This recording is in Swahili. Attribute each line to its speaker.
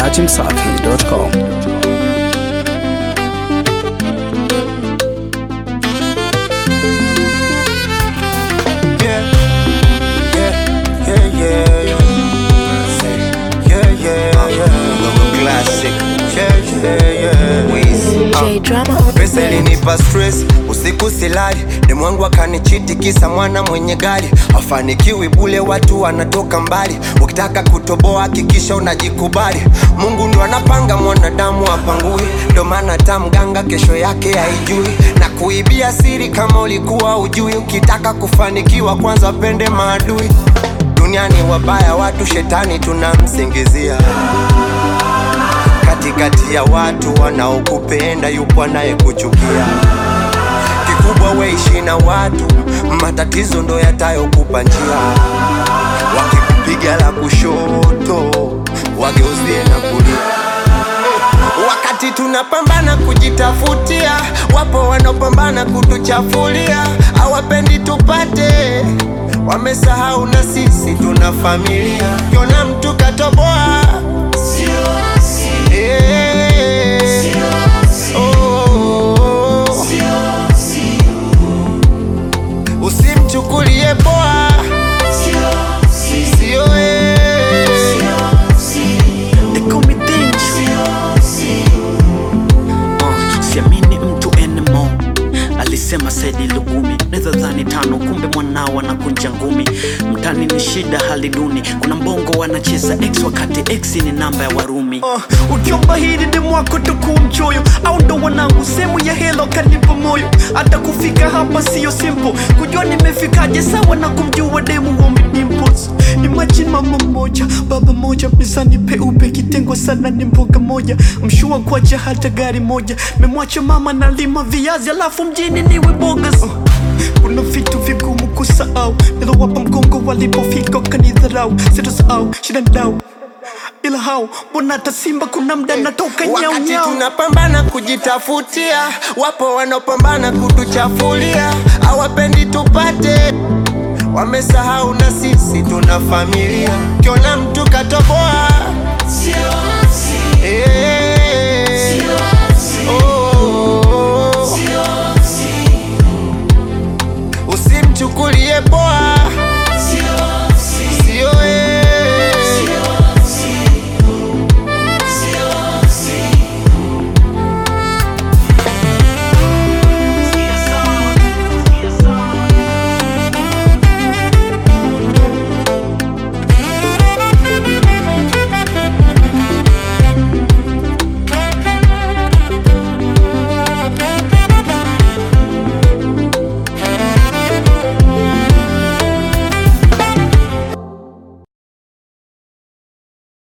Speaker 1: dachimsafi.com.
Speaker 2: Pesa ilinipa stress, usiku silali. Demu wangu akanichiti kisa mwana mwenye gari. Hafanikiwi bule, watu wanatoka mbali. Ukitaka kutoboa hakikisha unajikubali. Mungu ndo anapanga, mwanadamu hapangui. Ndo maana hata mganga kesho yake haijui. Na kuibia siri kama ulikuwa ujui. Ukitaka kufanikiwa kwanza pende maadui. Duniani wabaya watu, shetani tunamsingizia. Katikati ya watu wanaokupenda yupo anayekuchukia. Kikubwa weishi na watu, matatizo ndo yatayokupa njia. Wakikupiga la kushoto, wageuzie na kulia. Wakati tunapambana kujitafutia, wapo wanaopambana kutuchafulia. Hawapendi tupate, wamesahau na sisi tuna familia. Kiona mtu katoboa, usimchukulie poa, sio
Speaker 3: siamini mtu anymore. Alisema Saidi Lugumi, nidhani tano kumbe mwanao anakunja ngumi. Mtani ni shida hali duni, kuna mbongo wanacheza X wakati X ni namba ya Warumi. Ukiomba hili demu wako tukumchoyo, au ndo wanangu semu ya helo kanipa moyo. Hata kufika hapa siyo simple, kujua nimefikaje sawa na kumjua demu wa dimples. Imagine mama moja, baba moja, mezani peupe kitengo sana ni mboga moja. Mshua kwacha hata gari moja, memwacha mama na lima viazi alafu mjini niwe bogas. Kuna vitu vigumu kusahau, nilowapa mgongo walipofika kanidharau. Sitosahau shida ndau, ila hao mbona tasimba kuna mda natoka nyau nyau.
Speaker 2: Wakati tunapambana kujitafutia, wapo wanaopambana kutuchafulia. Hawapendi tupate, wamesahau na sisi tuna familia. Kiona mtu katobo